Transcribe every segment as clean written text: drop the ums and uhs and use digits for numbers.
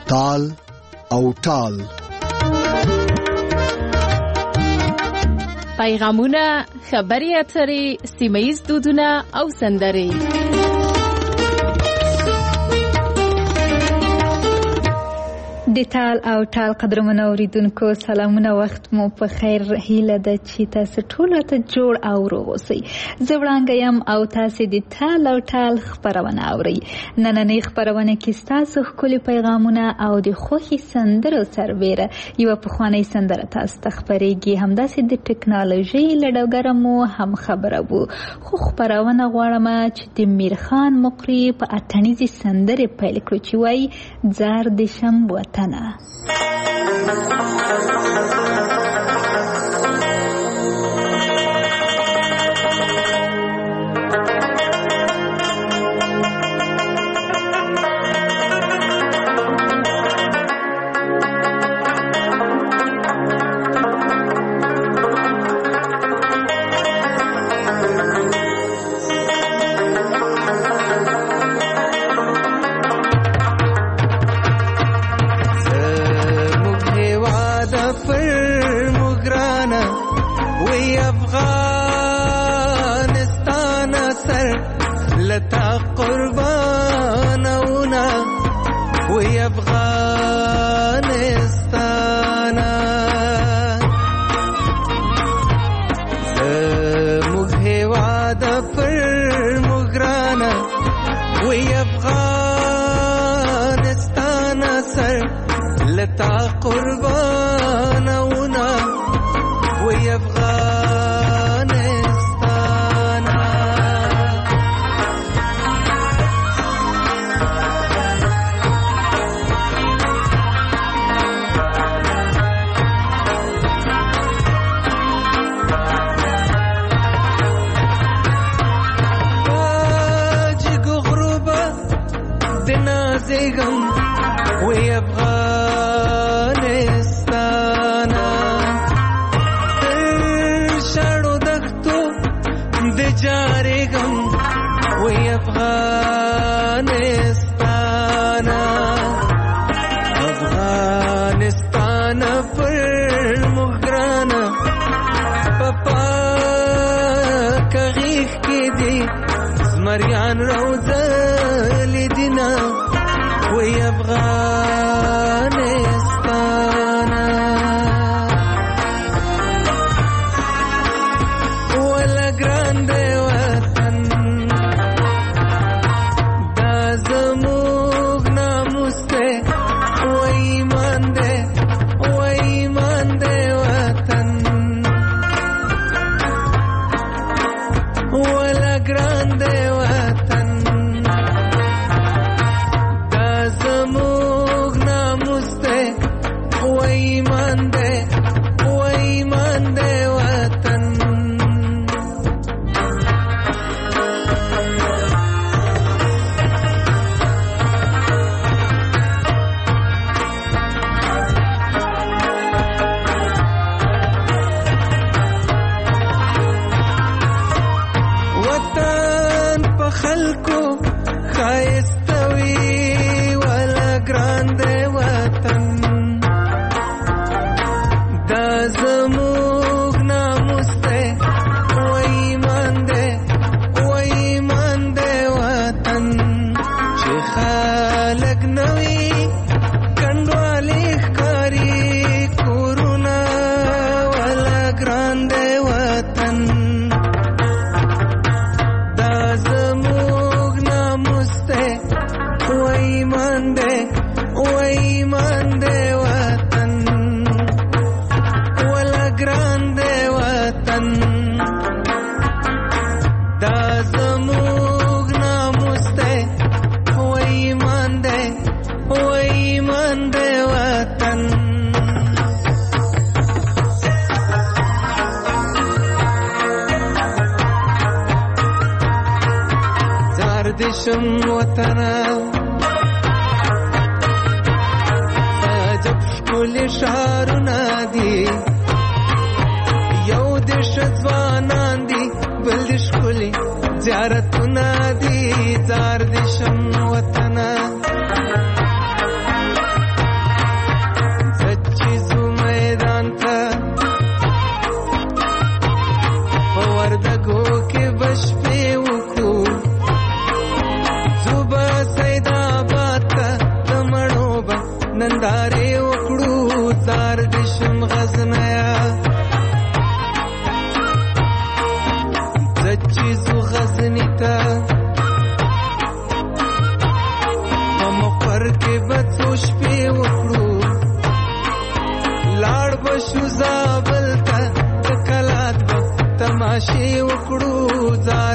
تال او ټال. پیغامونه، خبري اترې، سیمه‌ییز دودونه او سندرې. د ټال او ټال قدرمنو اوریدونکو سلامونه، وخت مو په خیر. هیله ده چې تاسو ټول ته جوړ او روغ اوسئ. زه وړانګه یم او تاسو د ټال او ټال خبرونه اورئ. نننۍ خبرونه کې تاسو ښکلي پیغامونه او د خوښي سندرو سربېره یوه پخوانۍ سندره تاسو ته خپرېږي. همداسې د ټکنالوژۍ له ډګره مو هم خبره وو، خو خبرونه غواړم چې د میرخان مقري په اتڼیزې سندرې پیل کړو چې وایي زار د شم وطن.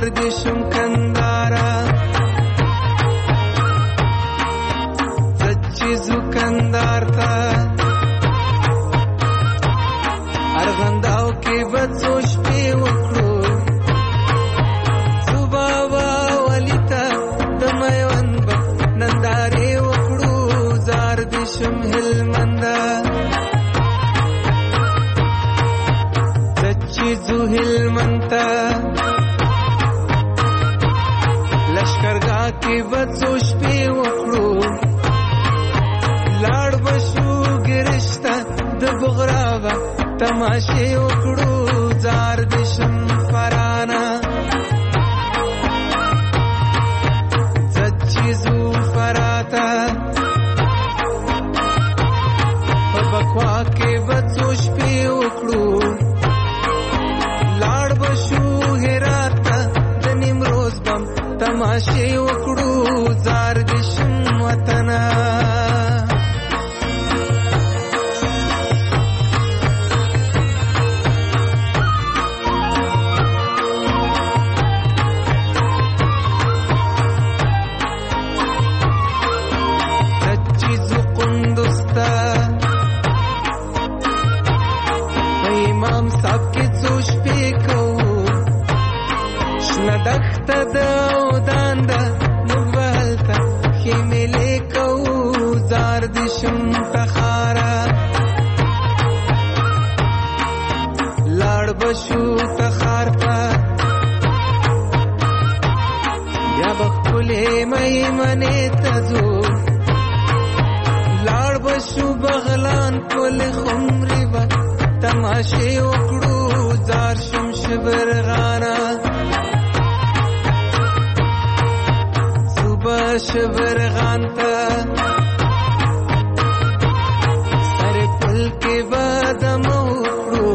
زار دشم کندارا زچیزو کندار تا ارغنداو کې بڅوش پی وکړو زبابا ولیتا دمیوند نندارې وکړو زار دشم هلمندا زچیزو هلمنتا لشکرګاه کې بڅوش پی وکړو لاړ بشو ګرشتا د بغراوا تماشې وکړو زار دشم فرانا زچیزو فراتا په بکوا کې بڅوش پی وکړو لاړ بشو هراتا د نیمروز بم تماشې وکړو زار دشم وطنا دخته دو دانده مبهلتا خیملی کو زار دشم تخارا لاړ بشو تخارتا بیا بخپلی میمنی تزو لاړ بشو بغلان پل خمری با تماشې وکړو زار شم شبرغانا شبرغانتا سر پل کے بادم اکڑو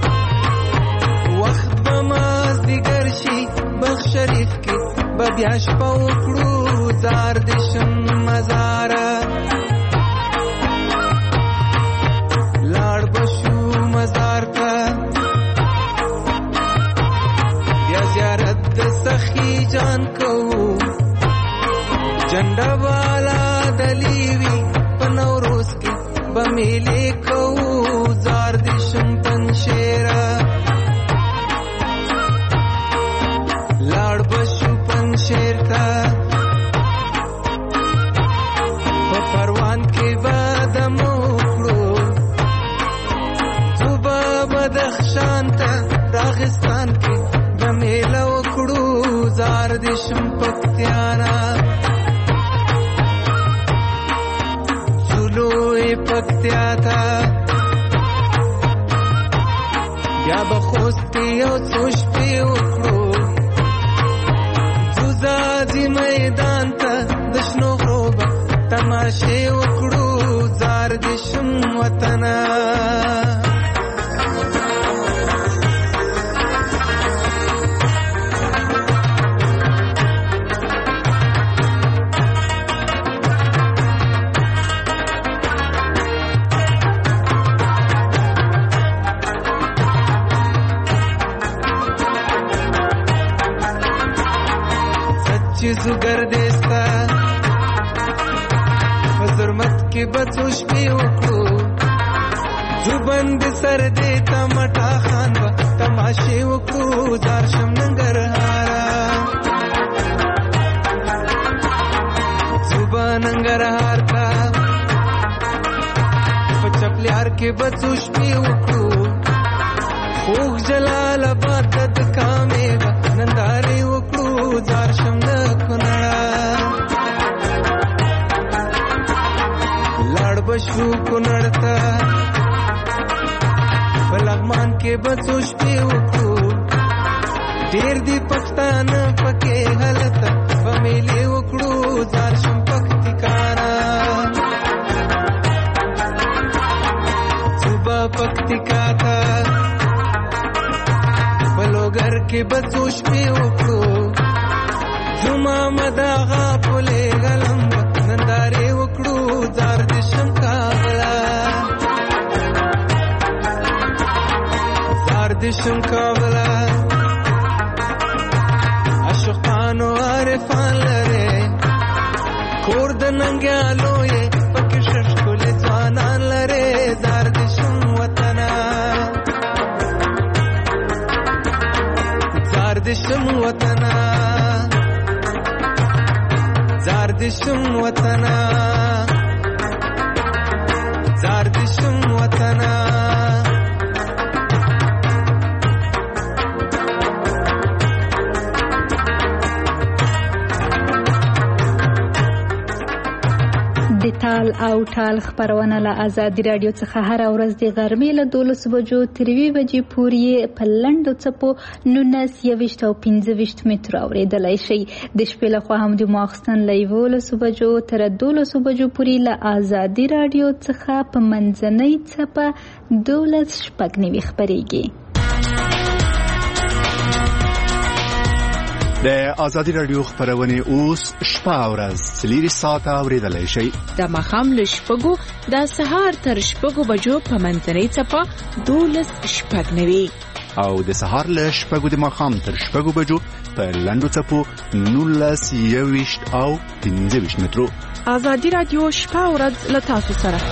وقت بماز دیگر شی بخ شریف کے ببیاش پا اکڑو زار دشم مزارا لاړ بشو مزار تا بیا زیارت د سخی جان کو جنڈا والا دلیوی پنوروز کی بمیلے کو زار دشم پنشیرا لاړ بشو پنشیر تا پروان کے بادم اکڑو زوبا بدخشان تا راغستان کے بمیلہ اکڑو زار دشم پکتیانا پکتیا تا یا بخوستی او سوش پی وکړو زوزازی میدان تا دشنو غروبا تماشې وکړو زار دشم وطنا چیزو گردستا فزرمت کی بڅوش پی وکړو زبند سر دیتا مټا خان با تماشې وکړو زار شم ننګرهارا زبا ننګرهار تا پچپلیار کی بڅوش پی وکړو خوږ جلال آباد د کامې با نندارې وکړو زار شم د کونړا لاړ بشو کونړ ته په لغمان کې بڅوش پی وکړو ډېر دي پښتانه پکې هلته په میلې وکړو زار شم پکتیکانا صوبه پکتیکا ته بلوګر کې بڅوش پی وکړو جمعه مداغه پولې غلم نندارې وکړو زار دشم کابلا زار دشم کابلا ننګیالو یې پکې ششکلې ځوانان لرې زار دې شم وطنه زار دې شم وطنه زار دې شم وطنه زار دې شم وطنه د تال او ټال خبرونه له آزادي رادیو څخه هر ورځ د غرمې له 12 بجو تر 2 بجې پورې په لنډو څپو 19 او 15 متر اورېدلای شي. د شپې له خوا هم د ماخستن له 11 بجو تر 12 بجو پورې له آزادي رادیو څخه په منځنۍ څپه 12 شپږ خبرېږي. د آزادي رادیو خبرونه اوس شپه ورځ 3 ساعته اوریدلای شي. د ماښام له شپږو د سهار تر شپږو بجو په منځنۍ څپه 12 شپږ او د سهار له شپږو د ماښام تر شپږو بجو په لنډو څپو 19 او 15 مترو. آزادي رادیو شپه ورځ له تاسو سره.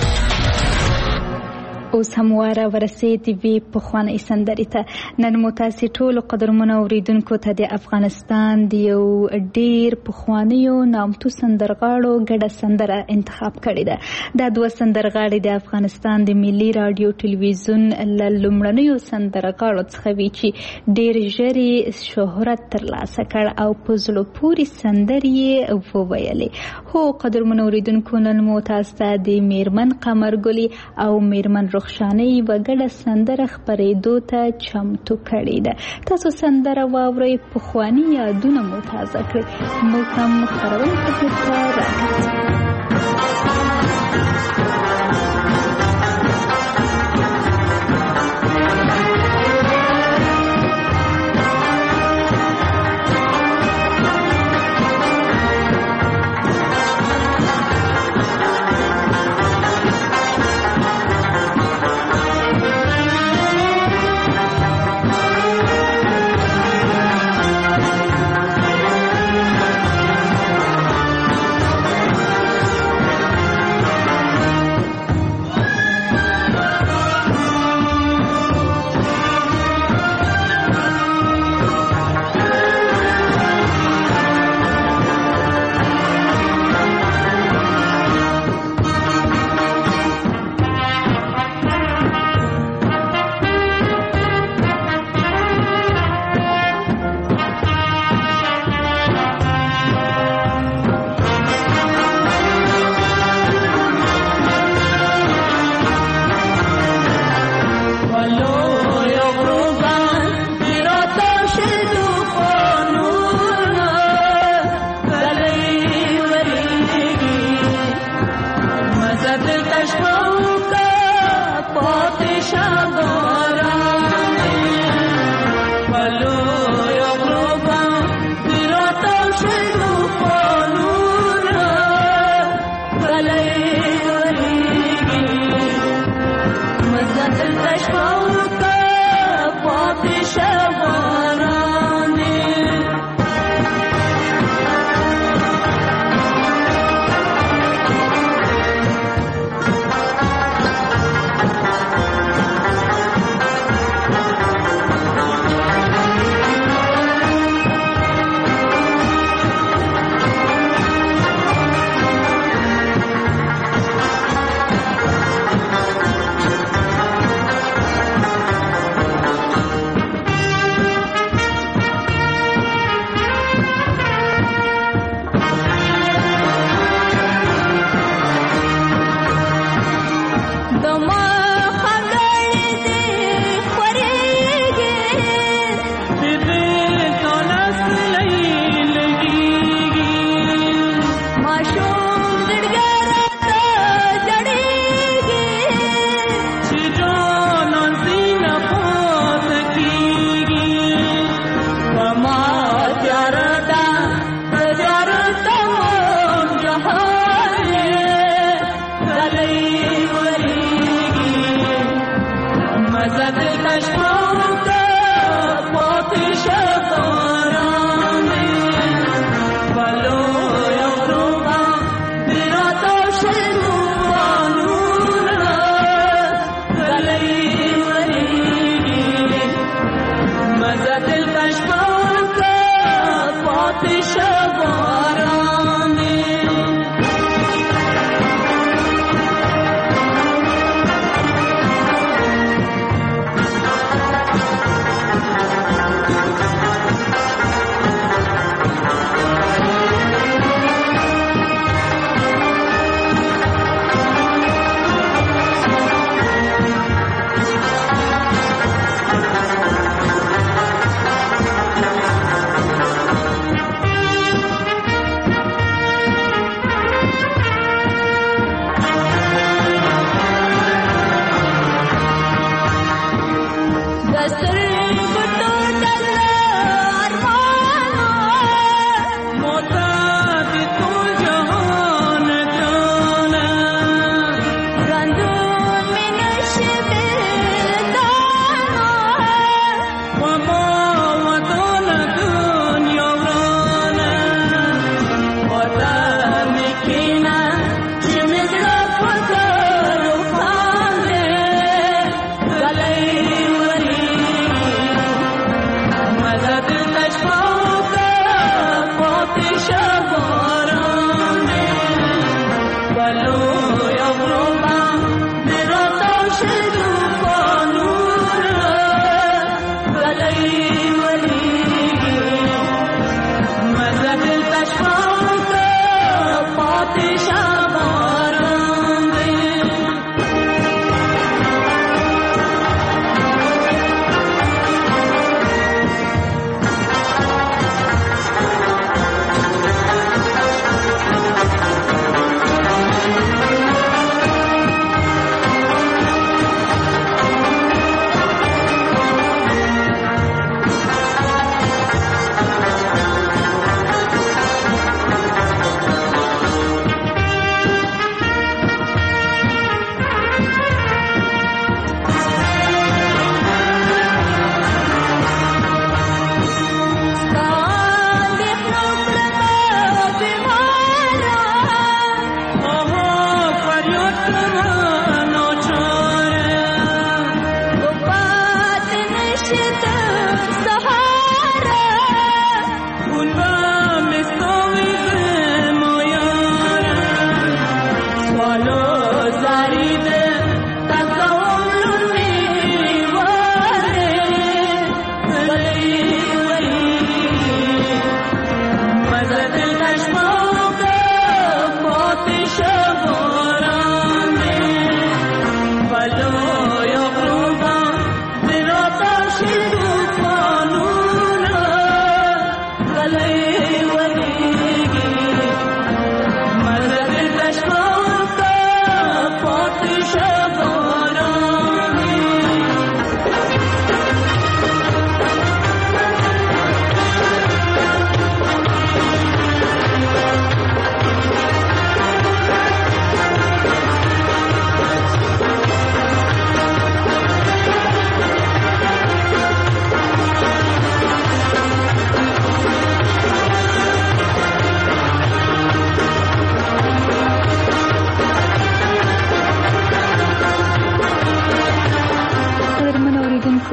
اوس هم واره ورسېدې وي پخوانۍ سندرې ته. نن مو تاسې ټولو قدرمنو اورېدونکو ته د افغانستان د یو ډېر پخوانیو نامتو سندرغاړو ګډه سندره انتخاب کړې ده. دا دوه سندرغاړي د افغانستان د ملي راډیو ټلویزیون له لومړنیو سندرغاړو څخه وي چې ډېر ژر یې شهرت ترلاسه کړ او په زړه پورې سندرې یې وویلې. هو قدرمنو اورېدونکو، نن مو تاسو ته د میرمن قمرګلي او میرمن رخشانې وګړه سندره خبرېدو ته چمتو کړې ده. تاسو سندره واورئ، پخواني یادونه مو تازه کړئ. موږ هم خبرونه خدمت ته راغلو.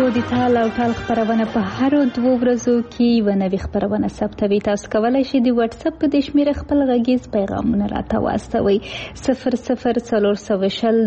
د تال او ټال خپرونه په هرو 2 ورځو کې یوه نوې خپرونه ثبتوي. تاسو کولی شئ د واتس اپ په دې شمېره خپل غږیز پیغامونه راته واستوئ. 004020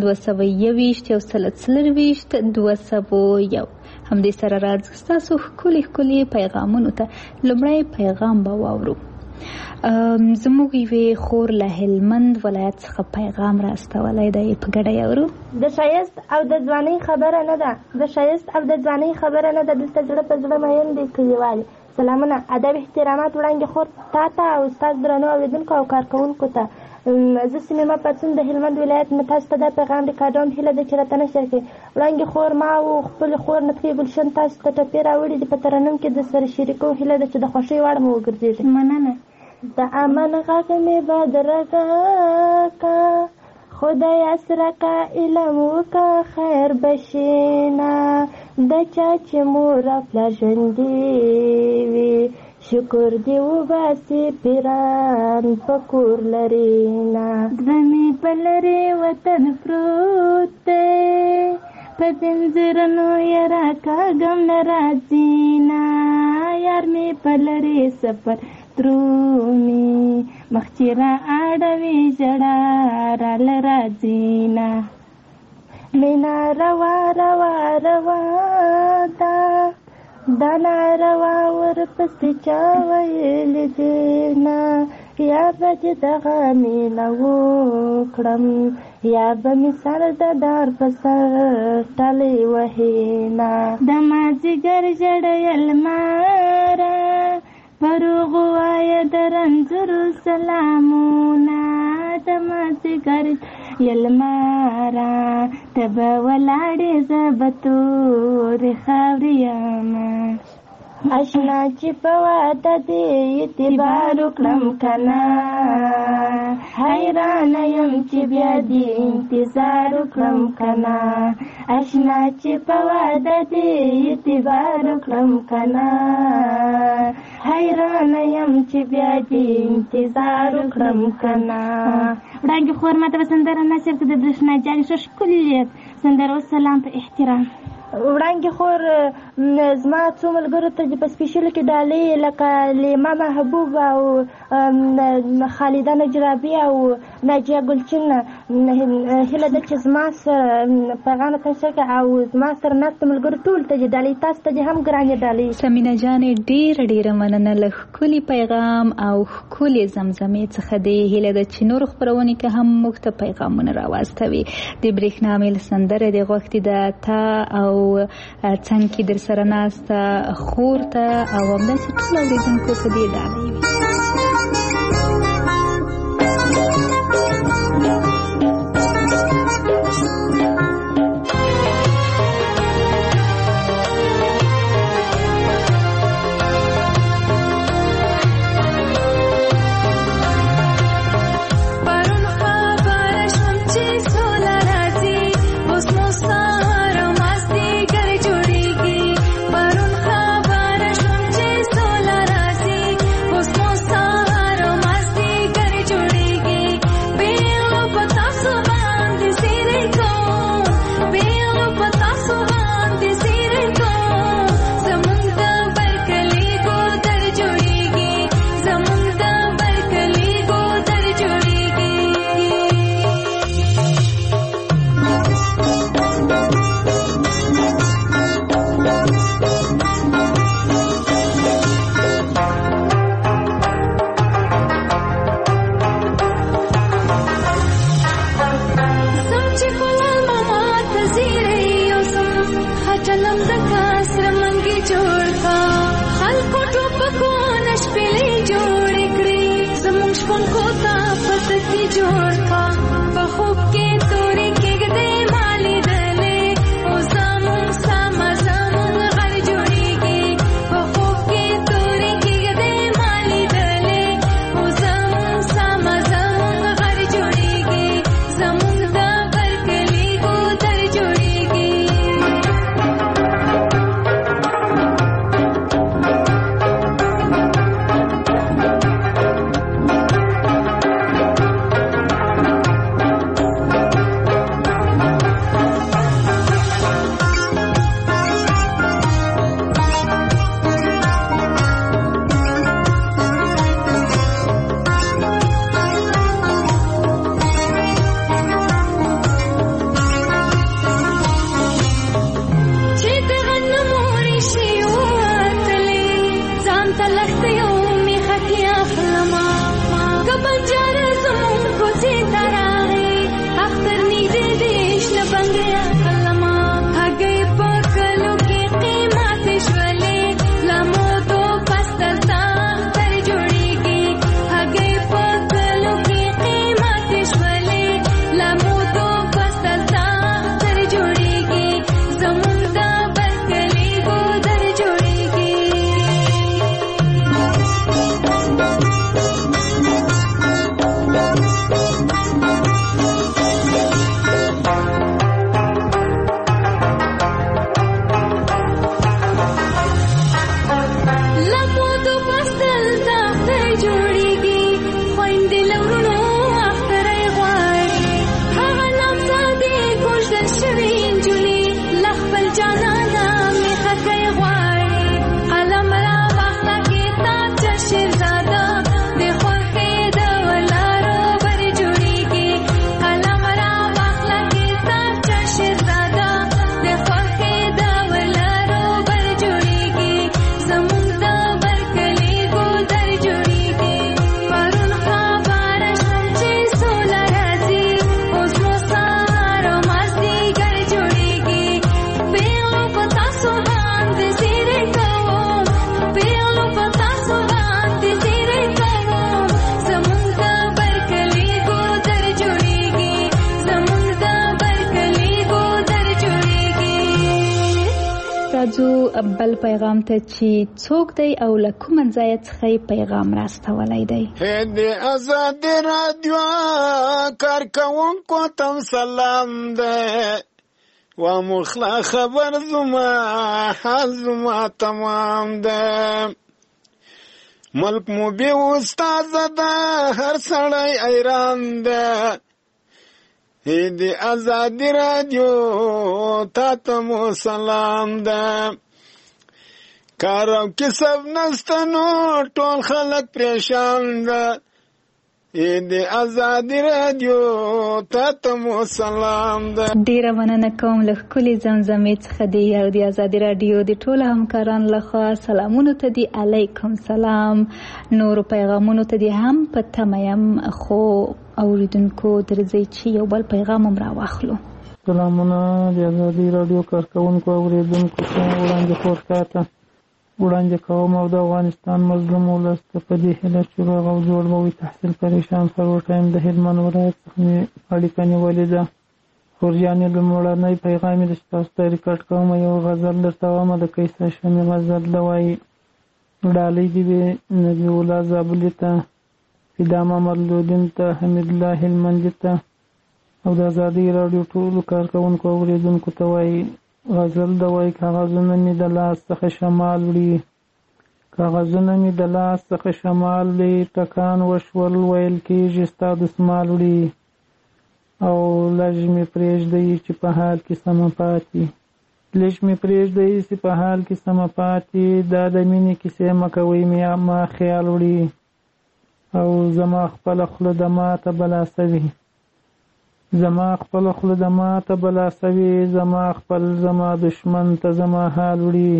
221 201. همدې سره راځي ستاسو ښکلي پیغامونو ته. لومړی پیغام به واورو. زموږ یوې خور له هلمند ولایت څخه پیغام راستولی دی، په ګډه یې اورو. د ښایست او د ځوانۍ خبره نه ده، د ښایست او د ځوانۍ خبره نه ده، دلته زړه په زړه مین دی کلیوالي. سلامونه، ادب، احترامات وړاندې خور تا ته او ستاسو درنو اورېدونکو او کارکوونکو ته. زه سمیمه پاڅون د هلمند ولایت نه تاسو ته دا پیغام ریکارډوم. هیله ده چې راته نشر کړئ. وړاندې خور ما او خپلې خور نطفې ګلشن تاسو ته ټپې راوړي دي، په ترنم کې د سره شریکو. هیله ده چې د خوښۍ وړ مو وګرځېږي. مننه. د امن غږ مې بدرګه کا، خدای اسره کا، علم وکا، خیر بشینا. د چا چې مور پلار ژوندي وي، شکر دی وباسي پیران په کور لري نه. زمې په لرې وطن پروت دی، په زنځیرونو یې راکاږم نه راځي نه. یار مې په لرې سفر درومي، مخ چې را اړوي ژړا راله راځي نه. مینا روا روا روا ده، دا ناروا ورپسې چا ویلي دي نه. یا به چې دغه مینه وکړم، یا به مې سر د دار په سر ټلې وهي نه. د مازدیګر ژړیل ماره، پروغ وایه د رنځورو سلامونه. د مازدیګر یلماره، ته به ولاړې زه به تورې خاورې یمه. اشنا چې په واده دې اعتبار وکړم که نه، حیرانه یم چې بیا دې انتظار وکړم که نه. اشنا چې په واده دې اعتبار وکړم که نه، حیرانه یم چې بیا دې انتظار وکړم که نه. وړاندې خور ما ته به سندره نشر کړه د برېښنا جانې ښه ښکلې سندره. وسلام په احترام. وړاندې خور زما څو ملګرو ته په سپیشلو کې ډالۍ لکه لیما محبوب او خالده نجرابي او ناجیه ګلچین. هیله ده چې زما سره پیغام ته نشر کړه او زما سره ناستو ملګرو ټولو ته چې ډالۍ، تاسو ته هم ګرانې ډالۍ. سمینه جانې ډېره مننه له ښکلي پیغام او ښکلې زمزمې څخه دی. هیله ده چې نور خپرونې که هم موږ ته پیغامونه راواستوي. د برېښنا میل سندره د غوښتې ده تا او څنګ کې در سره ناسته خور ته او همداسې ټول اورېدونکو ته دې ډالۍ وي. Most بل پیغام ته چې څوک دی او له کوم ځای څخه پیغام راستولی دی. د آزاد رادیو کارکوونکو ته سلام دی، و مخلا خبر زما حال زما تمام دی. ملک مو بی استاد ده هر سړی ایران ده، د آزادی رادیو تا ته مو سلام ده. کار او کسب نسته نو ټول خلک پریشان ده، د آزادی رادیو تا ته مو سلام ده. ډیره مننه کوم له ښکلې زمزمې څخه دی او د آزادی رادیو د ټولو همکارانو لخوا سلامونو ته دی. علیکم سلام. نورو پیغامونو ته دی هم په تمه یم، خو اوریدونکو درځئ چې یو بل پیغام هم راواخلو. سلامونه د آزادی رادیو کارکوونکو اوریدونکو ته وړاندې پورته وړاندې کوم او د افغانستان مظلوم ولس ته په دې هیله چې روغ او جوړ به وي. تحصیل پریشان سرور ټایم د هلمند ولایت څخه مې اړیکه نیولې ده. خورجانې لومړنی پیغام یې ستاسو ته ریکارډ کوم. یو غزل درته وامه د قیصه شمې غزل ده، وایي ډالۍ دې وي نبي الله زابلي ته، فدا ممرلودین ته، حمید الله هلمندي ته او د آزادۍ راډیو ټولو کارکوونکو اورېدونکو ته وایي غزل ده، وایي کاغذونه مې د لاس څخه شمال وړي، کاغذونه مې د لاس څخه شمال وړي، ټکان وشول ویل کېږي ستا دسمال وړي، او لږ مې پرېږدئ چې په حال کې سمه پاتې، لږ مې پرېږدئ چې په حال کې سمه پاتې، دا د مینې کیسې مه کوئ ما خیال وړي، او زما خپله خوله د ماته بلا سوي، زما خپل خوله د ماته بلا سوي، زما خپل زما دشمن ته زما حال وړي،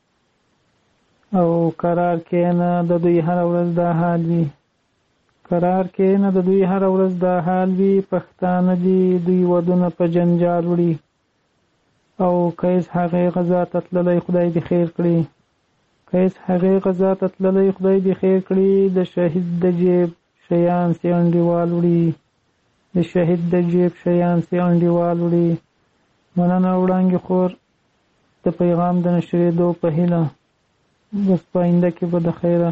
او قرار کېنه د دوی هر ورځ دا حال وي، قرار کېنه د دوی هر ورځ دا حال وي، پښتانه دي دوی ودونه په جنجال وړي، او کیس هغې غذا ته تللی خدای دې خیر کړي، کیس هغې غذا ته تللی خدای دې خیر کړي، د شهید د جیب شیان سي انډیوال وړي، د شهید د جیب شیان سي انډیوال وړي. مننه وړانګې خور د پیغام د نشرېدو په هیله، بس په آینده کې به د خیره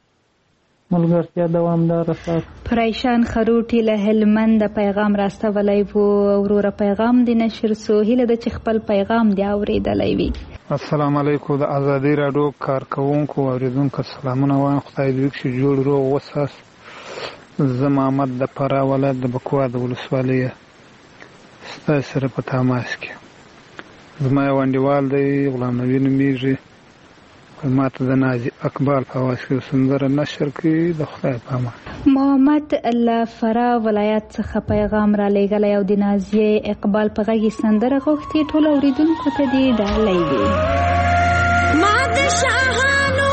ملګرتیا دوامداره ساتو. پریشان خروټي له هلمند پیغام راستولی و. وروره پیغام د نشر سو هیله ده چې خپل پیغام دی اورېدلی وي. السلام علیکم. د آزادۍ راډیو کارکوونکو اوریدونکو سلامونه وایم. خدای دې وکړي چې جوړ روغ وساس. زه محمد د فراه ولایت د بکوا د ولسوالۍ ستاسو سره په تماس کې. زما یو انډیوال دی غلام نبي نومیږي، ما ته د نازي اقبال په اواز کې سندره نشر کړي. د خدای په امان. محمد له فراه ولایت څخه پیغام را لېږلی او د نازي اقبال په غږ یې سندره غوښتې. ټول اوریدونکو ته دې ډالۍ وي. ما د شاهانو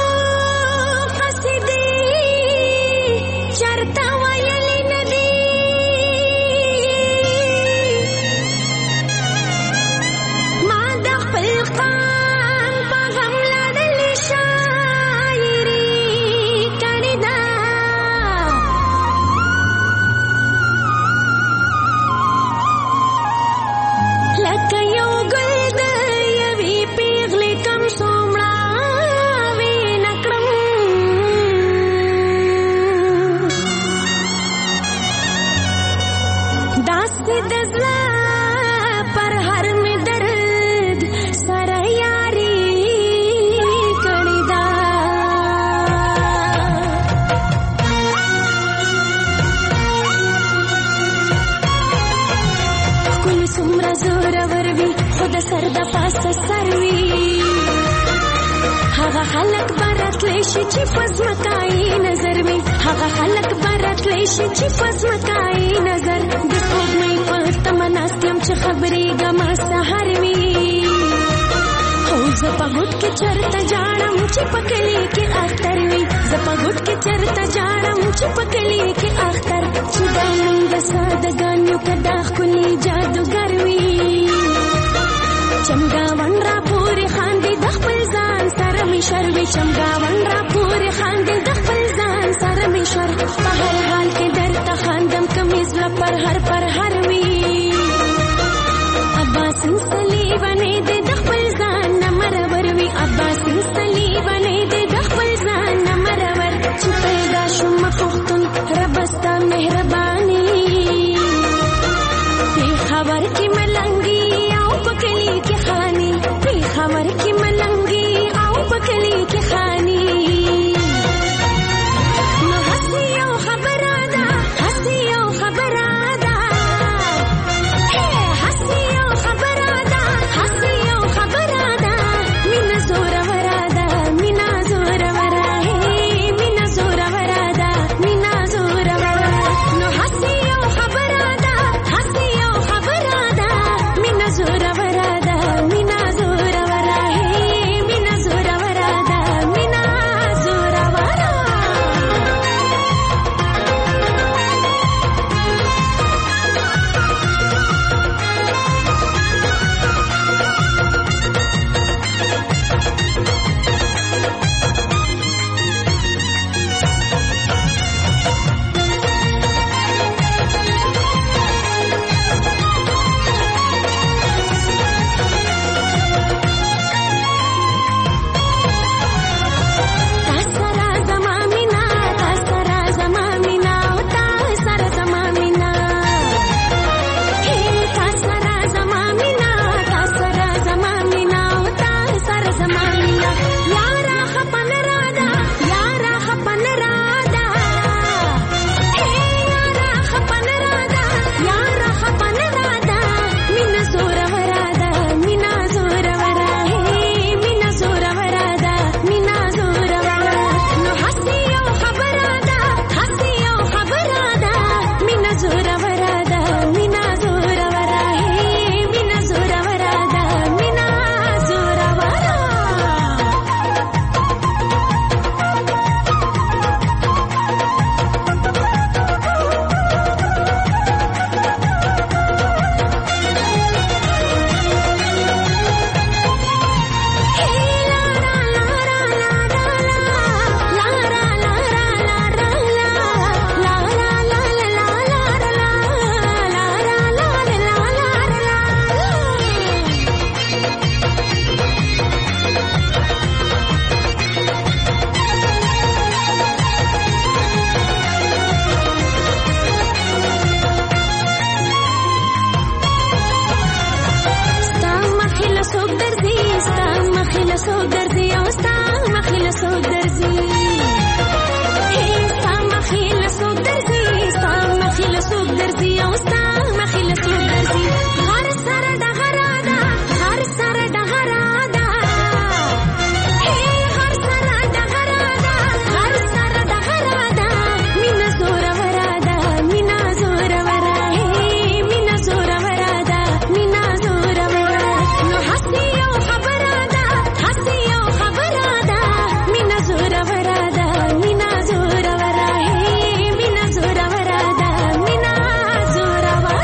قصیدې چرته ویلې نه دي، ما د خپل قام په غم لړلې شاعري کړې ده، لکه یو ګل د یوې پیغلې کم څومره وې نکړم، داسې د زړه پر هر مې درد سره یاري کړې ده. ښکلي څومره زورور وي خو د سر د پاسه سر وي، هغه خلک به راتلی شي چې په ځمکایي نظر وي، هغه خلک به راتلی شي چې په ځمکایي نظر. د سپوږمۍ په تمه ناست یم چې خبرېږمه سهار وي، او زه په غوټ کې چرته جاړم چې په کلي کې اختر وي، زه په غوټ کې چرته جاړم چې په کلي کې اختر، چې دا نوم د سادهګان یو که دا ښکلي جادوګر وي. چمګاون را پورې خاندي د خپل ځان سره مې شر وي، چمګاون را پورې خاندي د خپل ځان سره مې شر، په هر حال کې درته خاندم که مې زړه پر هر وي. عباس صلیبانې دې د خپل ځان نه مرور وي، عباس درځي او ستا مخې له څوک درځي هر سره ډغره ده هر سره ډغره ده هر سره ډغره ده هر سره ډغره ده مینه زوروره ده مینه زوروره مینه زوروره ده مینه زوروره نو هسې یو خبره ده هسې یو خبره ده مینه زوروره ده مینه زوروره مینه زوروره ده مینه زوروره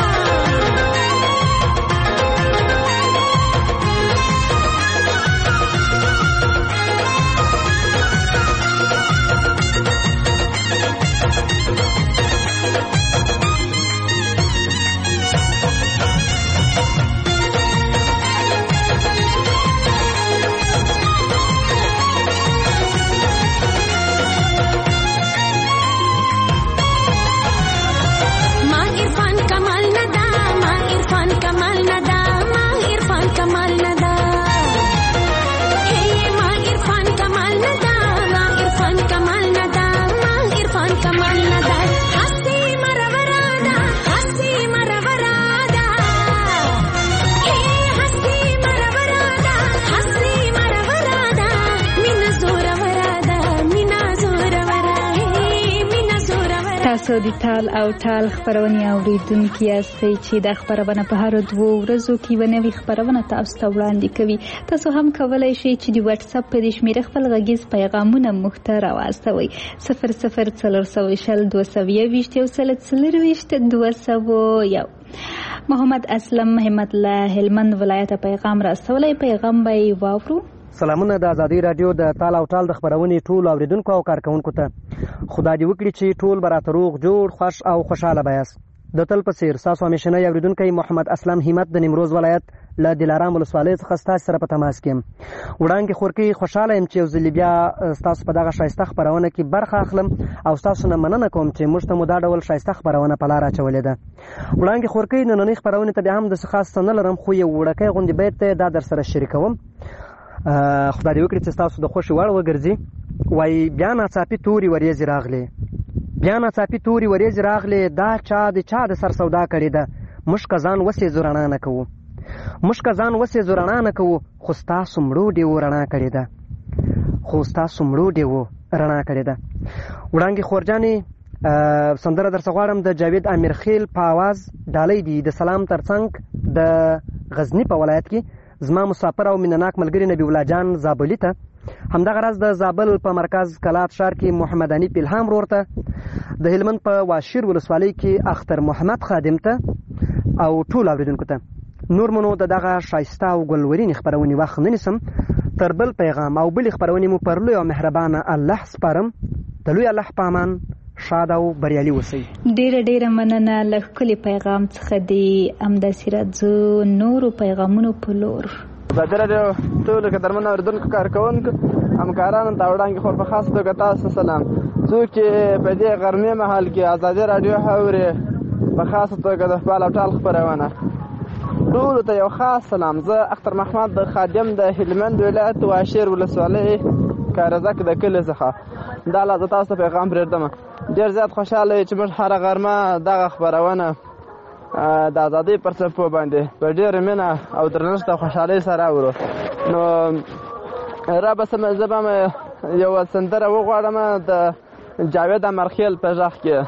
ما عرفان کمال ندا ما عرفان کمال ندا ما عرفان کمال ندا ما عرفان کمال ندا ما عرفان کمال ندا ما عرفان کمال ندا هستی مرورا هستی مرورا هستی مرورا هستی مرورا مینا زورورا مینا زورورا مینا زورورا تاسو د تال او ټال خپرونې اوریدونکي یاستئ چې دا خپرونه په هر 2 ورځو کې یوه نوې خپرونه تاسو ته وړاندې کوي. تاسو هم کولی شئ چې د واتساپ په دې شمېره خپل غږیز پیغامونه موږ ته راواستوئ 00402024 محمد اسلم همت الله هلمند ولایت پیغام راستولی. پیغام به یې واورو. سلامونه د ازادي رادیو د تال او ټال د خپرونې ټول اوریدونکو او کارکونکو ته خدای دې وکړي چې ټول به راته روغ جوړ خوښ او خوشحاله به یاست. د تل په څېر ستاسو همیشنی اوریدونکی محمد اسلم همت د نیمروز ولایت له دلارام ولسوالۍ څخه ستاسو سره په تماس کې یم. وړاندې خورکۍ خوشحاله یم چې یو ځلې بیا ستاسو په دغه ښایسته خپرونه کې برخه اخلم او ستاسو نه مننه کوم چې موږ ته مو دا ډول ښایسته خپرونه په لاره اچولې ده. وړاندې خورکۍ نننۍ خپرونې ته بیا هم داسې خاص څه نه لرم خو یو وړوکی غوندې بیت دی دا در سره شریکوم. خدای دې وکړي چې ستاسو د خوښې وړ وګرځي. وایي بیا ناڅاپي تورې وریځې راغلې بیا ناڅاپي تورې وریځې راغلې دا چا د سر سودا کړې ده موږ که ځان وسېځو رڼا نه کوو موږ که ځان وسېځو رڼا نه کوو خو ستاسو مړو ډېوو رڼا کړې ده خو ستاسو مړو ډېوو رڼا کړې ده. وړانګې خورجانې سندره درڅه غواړم د جاوید امیرخیل په آواز ډالۍ دي د سلام ترڅنګ د غزني په ولایت کې زما مسافر او مینناک ملګري نبی الله جان زابلي ته همدغه راز د زابل په مرکز کلات ښار کې محمد انیپ الهام ورور ته د هلمند په واشیر ولسوالۍ کې اختر محمد خادم ته او ټول اوریدونکو ته نور منو دغه ښایسته او ګلورینې خپرونې وخت نه نیسم تر بل پیغام او بلې خپرونې مو پر لوی او مهربانه الله سپارم د لوی الله په امان شاد او بریالي اوسئ. ډیره مننه له ښکلي پیغام څخه دی همداسې راځو نورو پیغامونو په لور. ازادي راډیو ټولو قدرمنو اورېدونکو کارکوونکو همکارانو ته وړاندې خور په خاص توګه تاسو سلام. څوک چې په دې غرمې مهال کې ازادي راډیو اوري په خاصه توګه د خپل او ټال خپرونه ټولو ته یو خاص سلام. زه اختر محمد د خادم د هلمند ولایت واشیر ولسوالۍ کارزک د کلي څخه دا لا زه تاسو ته پیغام پرېږدم. ډېر زیات خوشحاله چې موږ هره غرمه دغه خپرونه د ازادۍ پر څپو باندې په ډېره مینه او درنښت او خوشحالۍ سره اورو. نو رابسم زه به یو سندره وغواړم د جاوید امرخیل په غږ کې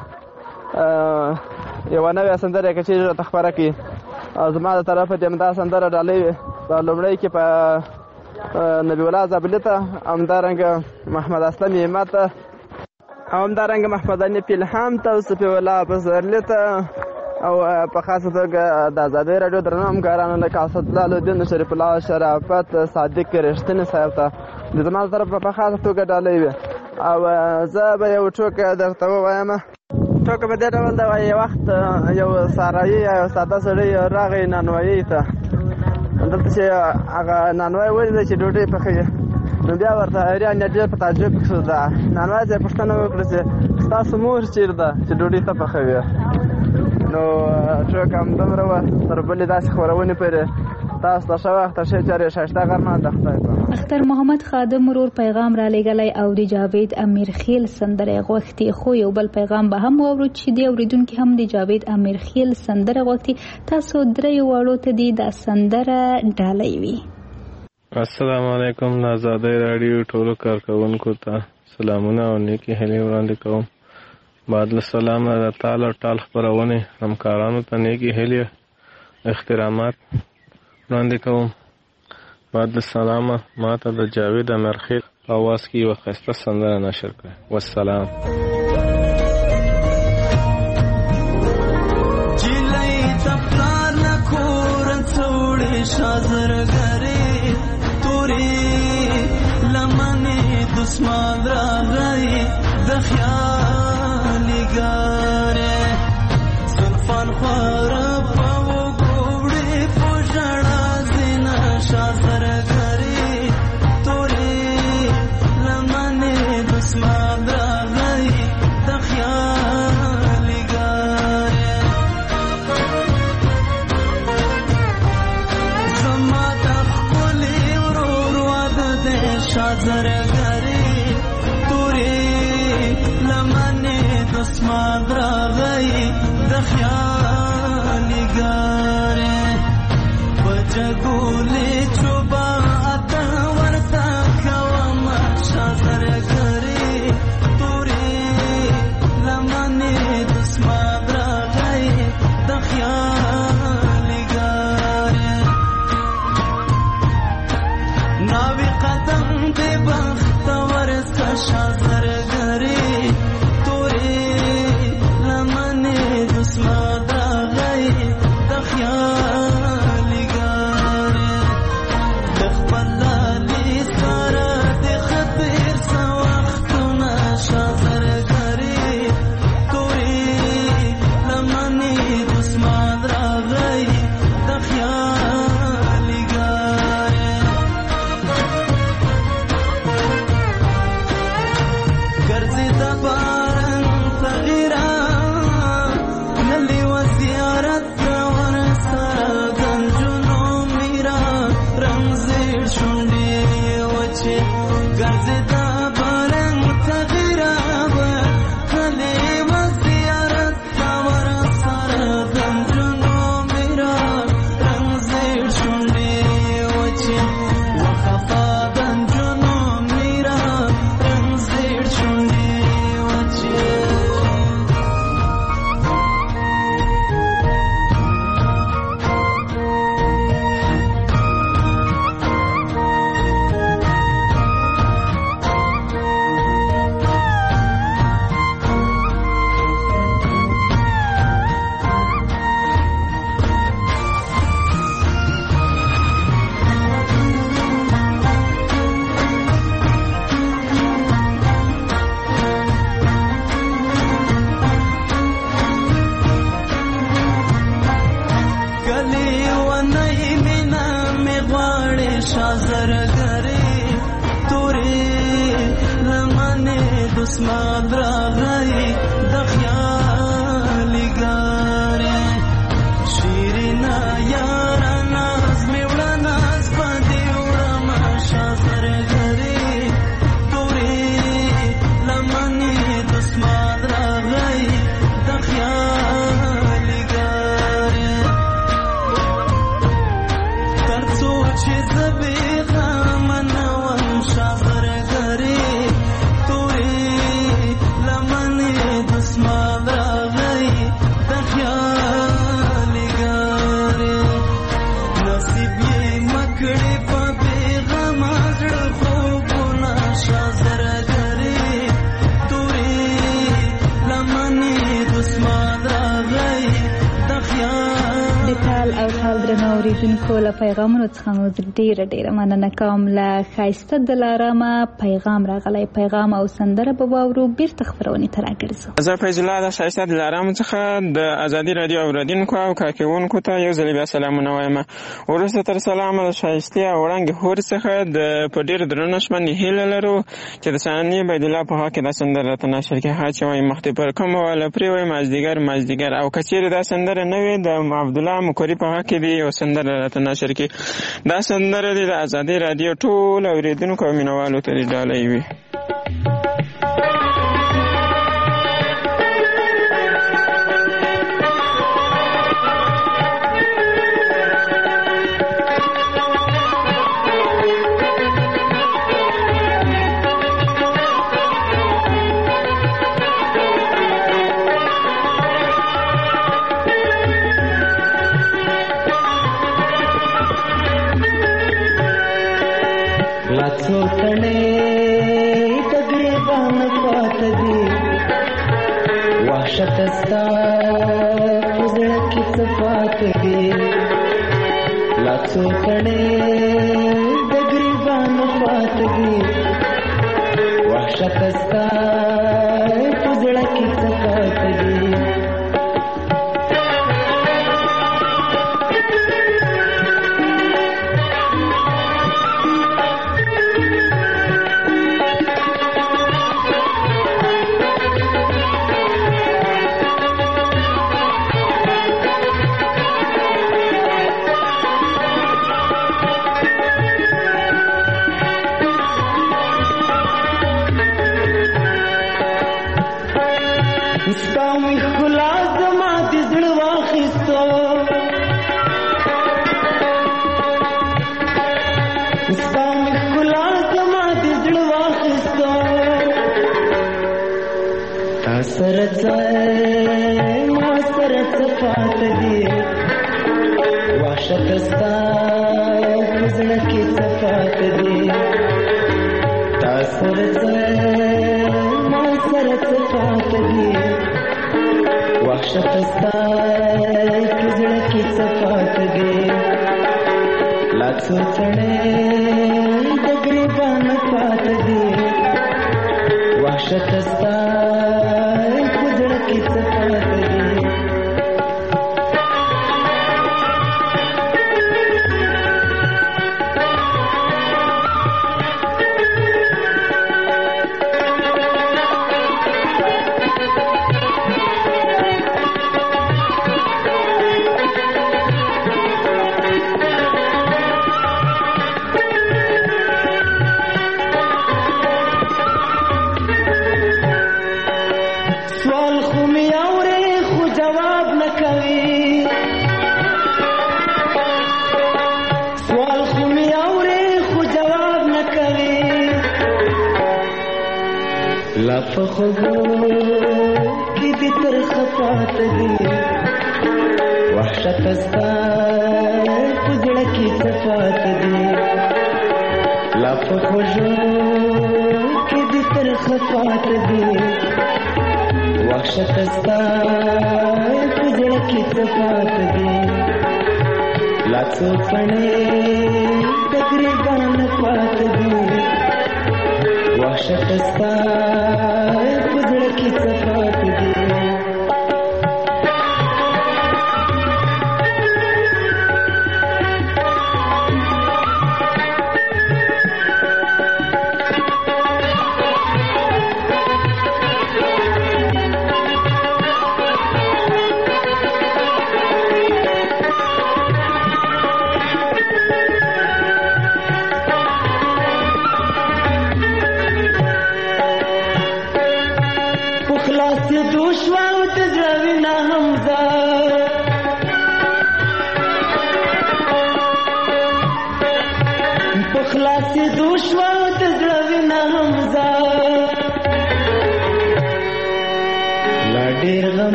یوه نوې سندره که چیرې راته خپره کړي او زما د طرفه دې همدا سندره ډالۍ په لومړی کې په نبی الله زابلي ته همدارنګه محمد اسلم همت ته او همدارنګه محمد انیپ الهام ته او صفي الله پسرلي ته او په خاصه توګه د ازادۍ راډیو درنو همکارانو لکه اسدالله الدین شریف الله شرافت صادق رښتینی صاحب ته د زما د طرفه په خاصه توګه ډالۍ وي. او زه به یو ټوکه درته ووایم. ټوکه په دې ډول ده یو وخت یو سارایي یا یو ساده سړی راغی نانوایي ته دلته چې هغه نانوایی ولیده چې ډوډۍ پخوي نو بیا ورته حیران یا ډېر په تعجب شو ده نانوایی ته یې پوښتنه وکړه چې ستاسو مور چېرې ده چې ډوډۍ ته پخوي. نو ټوکه همدومره وه تر بلې داسې خپرونې پورې تاسو ته ښه وخت ښې چارې ښایسته غرمه د خدای په امان. اختر محمد خادم ورور پیغام را لېږلی او د جاوید امیرخیل سندره غوښتي. خو یو بل پیغام به هم واورو چې د اورېدونکي هم د جاوید امیرخیل سندره غوښتي. تاسو دریو واړو ته دې دا سندره ډالۍ وي. السلام علیکم. د ازادۍ راډیو ټولو کارکوونکو ته سلامونه او نیکې هیلې وړاندې کوم. بعد له سلامه د تال او ټال خپرونې همکارانو ته نیکې هیلې احترامات وړاندې کوم. بعد له سلامه ما ته د جاوید امیرخیل په اواز کې یوه ښایسته سندره نشر کړئ. والسلام. جلۍ د پلار نه کور څوړې شازرګرې تورې لمنې دسمال راغی د خیالي ګارې زلفان خواره په وګوړې په ژړا ځینه شازرګرې تورې لمنې دسمال راغی د خیالي ګارې زما د ښکلي ورور واده دی شازرګرې تورې لمنې دسمال راغی د خیالي ګارې په جګولې چوبه اته ورته کومه شازرګرې تورې لمنې دسمال راغی د خیالي ګارې ناوی قدم دې بختور څه شازرګرې تورې لمنې دسمال راغی د خیالي ګارې د خپل لالي سره د خطر څه وختونه شازرګرې تورې لمنې دسمال راغی د خیالي ګارې ګرځې د باران تغیرا نلی و زیارت ور سره گنجونو میرا رنگ زیر شونډې وچې ګرځې د باران تغیرا نلی و زیارت ور سره گنجونو میرا رنگ زیر شونډې وچې وخفا گنجونو میرا رنگ زیر شونډې وچې کلی ونی مینا می غواړې شازرګرې تورې لمنې دسمال راغی د خیالي ګارې شیرینا یاره ناز مې وړه ناز په دې وړمه شازرګرې تورې لمنې دسمال راغی د خیالي ګارې تر څو چې زه بېغمه نه وم شازرګرې تورې لمنې دسمال راغی د خیالي ګارې نصیب یې مه کړې په بېغمه زړه خوبونه شازرګرې تورې لمنې دسمال راغی د خیالي د تال او تال درنو اورېدونکو له پیغامونو څخه مو ډېره مننه کوم. له ښایسته دلارامه پیغام راغلی. پیغام او سندره به واورو. بیرته خپرونې ته راګرځو. زه فیض الله د ښایسته دلارامو څخه د ازادي راډیو اورېدونکو او کارکوونکو ته یو ځل بیا سلامونه وایم. وروسته تر سلامه د ښایستې او وړانګې هورې څخه په ډېر درنښت باندې هیله لرو چې د ثانیې عبیدالله په خوا کې دا سندره راته نشر کړي. ها چې وایي مخ دې پر کومه واله پرې وایي مازدیګر او که چیرې دا سندره نه وي د عبدالله مکري په هغه کې دې یو سندره راته نشر کړي. دا سندره دې د ازادۍ راډیو ټول اورېدونکو او مینوالو ته دې ډالۍ وي. شتستا پزړه کې صفات دي لا څو کړي د ګریبانو پات دي وحشتستا پزړه کې صفات دي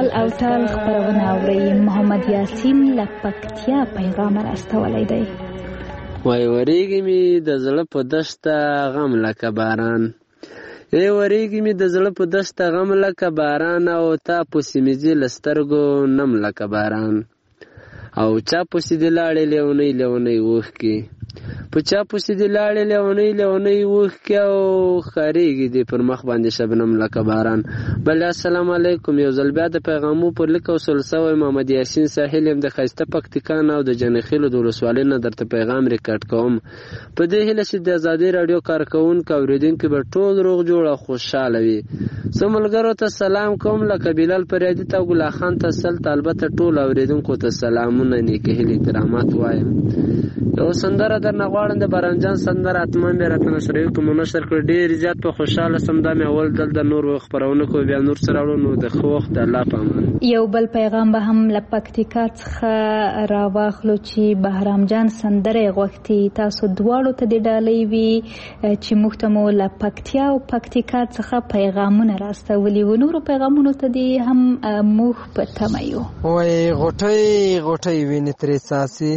تال او ټال خبرونه اوري. محمد یاسین له پکتیا پیغام راستولی دی. وای وریږي می د زړه په دشته غم لکه باران، وریږي می د زړه په دشته غم لکه باران، او تا پسې مې ځي له سترګو نم لکه باران، او چا پسې دې لاړې لیونۍ لیونۍ اوښکې، په چا پسې دې لاړې لیونۍ لیونۍ اوښکې، او خارېږي دې پر مخ باندې شبنم لکه باران. بله السلام علیکم. یو ځل بیا د پیغامو پر لیک وصل سوی محمد یاسین ساحل یم د ښایسته پکتیکا نه او د جنخیلو د ولسوالۍ نه درته پیغام ریکارډ کوم په دې هیله چې د ازادۍ راډیو کارکوونکو اورېدونکي به ټول روغ جوړ او خوشحاله وي. زه ملګرو ته سلام کوم لکه بلال پریادي ته او ګلا خان ته سلته، البته ټول اورېدونکو ته سلامونه نیکې هیلې احترامات وایم. یو سندره درنه غواړم د بارانجان سندره حتما مې راته نشروي په منشر کړ. ډېر زیات په خوشحاله سم دا مې اول دلته نور خپرونه کوو بیا نور سره وړو نو د ښه وخت د الله په امان. یو بل پیغام به هم له پکتیکا څخه راواخلو چې بهرام جان سندره غوښتي. تاسو دواړو ته د ډالۍ وي چې موږ ته مو له پکتیا او پکتیکا څخه پیغامونه راستولي و. نورو پیغامونو ته دې هم موږ په تمه یو. وای غوټۍ غوټۍ وینې ترې څاڅي،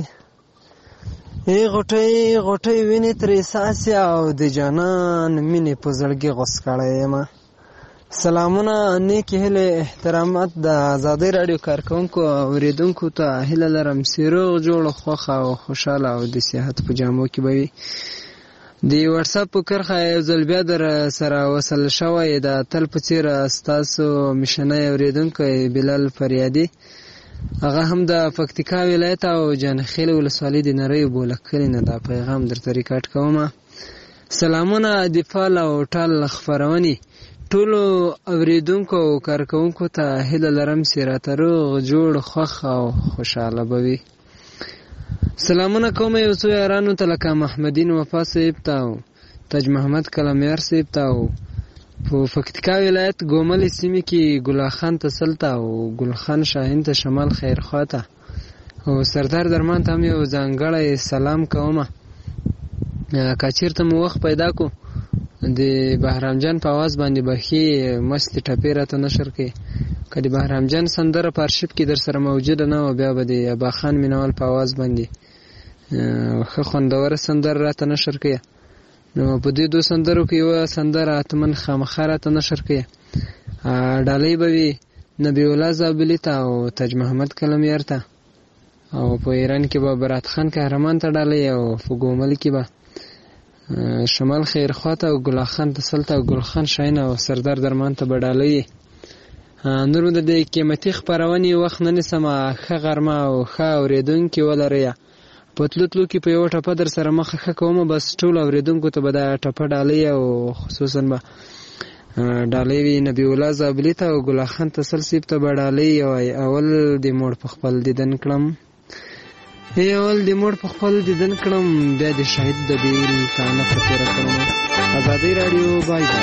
غوټۍ غوټۍ وینې ترې څاڅي، او د جانان مینې په زړګي غوڅ کړی یم. سلامونه نیکې هیلې احترامات د ازادۍ راډیو کارکوونکو او اورېدونکو ته هیله لرم چې روغ جوړ خوښه او خوشحاله او د صحت په جامو کې به وي. د واتساپ په کرښه یو ځل بیا در سره وصل شوی د تل په څېر ستاسو میشنی اورېدونکی بلال فریادي، هغه هم د پکتیکا ولایت او جنخیل ولسوالۍ د نریو بولک کلي نه دا پیغام درته ریکارډ کومه. سلامونه د فال او ټال خپرونې ټولو اورېدونکو او کارکوونکو ته هیله لرم چې راته روغ جوړ خوښ او خوشحاله به وي. سلامونه کوم یو څو یارانو ته لکه محمدین وفا صاحب ته او تاج محمد کلمیار صاحب ته او په پکتیکا ولایت ګوملې سیمې کې ګلا خان ته سلته او ګل خان شاهین ته شمال خیرخوا ته او سردار درمان ته هم یو ځانګړی سلام کومه. که چېرته مو وخت پیدا کو د بهرام جان په آواز باندې به ښې مستې ټپې راته نشر کړې. که د بهرام جان سندره په ارشیف کې در سره موجوده نه وه بیا به د ابا خان مینوال په آواز باندې ښه خوندوره سندره راته نشر کړې. نو په دې دو سندرو کې یوه سندره اتمن خامخا راته نشر کړې. ډالۍ به وي نبی الله زابلي ته او تاج محمد کلمیار ته، او په ایران کې به برات خان قهرمان ته ډالۍ، او په ګومل کې به شمال خیرخوا ته او ګلا خان ته سلته او ګل خان شاهین او سردار درمان ته به ډالۍ. نورو د دې قیمتي خپرونې وخت نه نیسمه. ښه غرمه او ښه اورېدونکي ولرئ. په تلو تلو کې په یوه ټپه در سره مخه ښه کومه، بس ټولو اورېدونکو ته به دا ټپه ډالۍ او خصوصا به ډالۍ وي نبی الله زابلي ته او ګلا خان تسل صاحب ته به ډالۍ وای. اول د موړ په خپل دیدن کړم بیا د شهید د بیل تانه په تېره کړم. ازادۍ راډیو بای بای.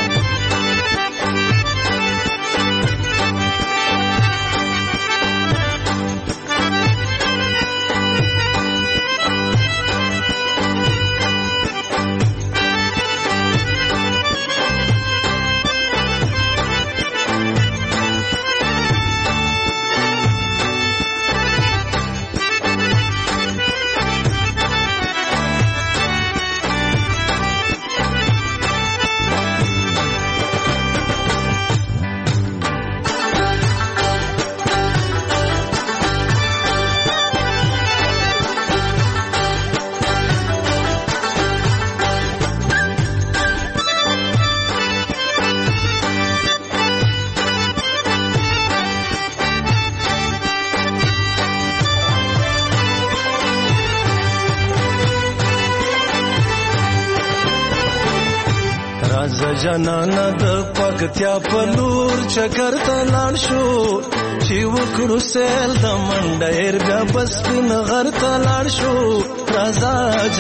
جانانا د پکتیا په لور چکر ته لاړ شو چې وکړو سیل د منډیر بیا بس سپین غر ته لاړ شو. راځه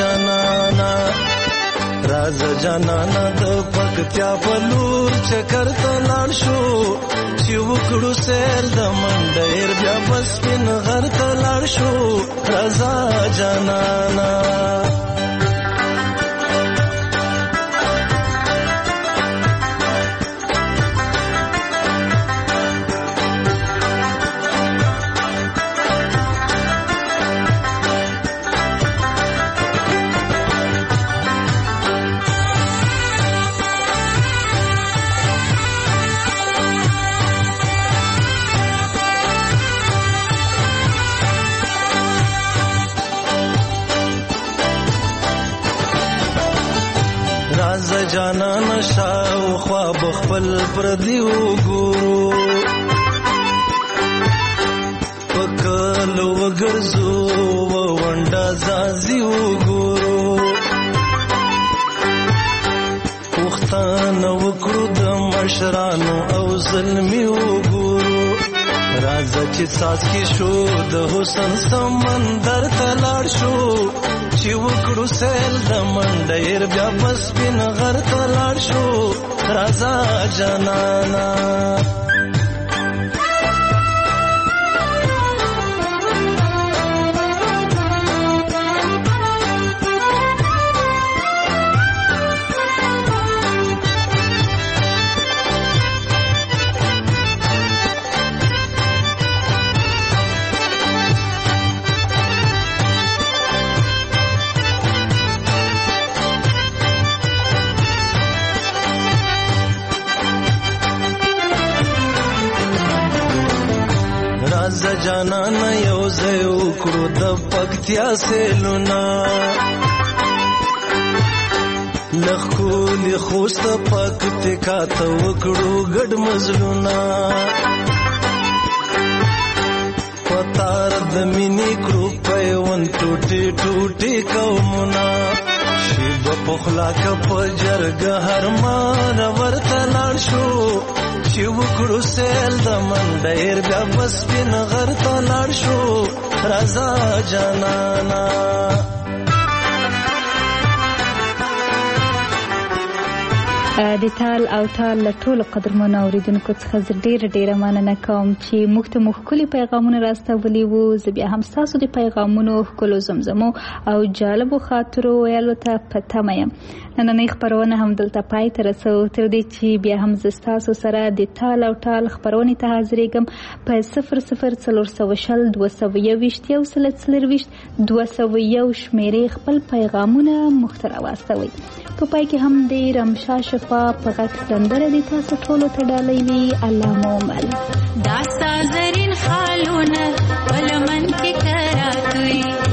جانانا د پکتیا په لور چکر ته لاړ شو چې وکړو سیل د منډیر بیا بس سپین غر ته لاړ شو. راځه جانانا جانان شاوخوا بخپل پردي وګورو پکلو وګرځو ونډه ځازي وګورو پښتانه وکړو د مشرانو او ظلمي وګورو راځه چې څاڅکي شو د حسن سمندر ته لاړ شو چې وکړو سیل د منډیر بیا بس بین غر ته لاړ شو راځه جانانا جانانا یو ځای وکړو د پکتیا سیلونه لښکولي خوست پکتیکا ته وکړو ګډ مزلونه پتار د مینې کړو پیوند ټوټې ټوټې قومونه شیبه پخلا که په جرګه هر مار ورته لاړ شو چې وکړو سیل د منډیر بیا بس بین غر ته لاړ شو راځه جانانا د تال او تال له ټولو قدرمنو اوریدونکو څخه زه ډیره مننه کوم چې موږ ته مو ښکلي پیغامونه راستولي وو. زه بیا هم ستاسو د پیغامونو ښکلو زمزمو او جالبو خاطرو ویلو ته په تمه یم. نننۍ خپرونه هم دلته پای ته رسو. تر دې چې بیا هم زه ستاسو سره د تال او تال خپرونې ته حاضرېږم په 004020 شمیرې خپل پیغامونه موږ ته راواستوئ. په پای کې هم د رمشا شفا په غږ سندره دې تاسو ټولو ته ډالۍ وي. الله مو مل داستا زرین خالونه ولمن کې کراتوي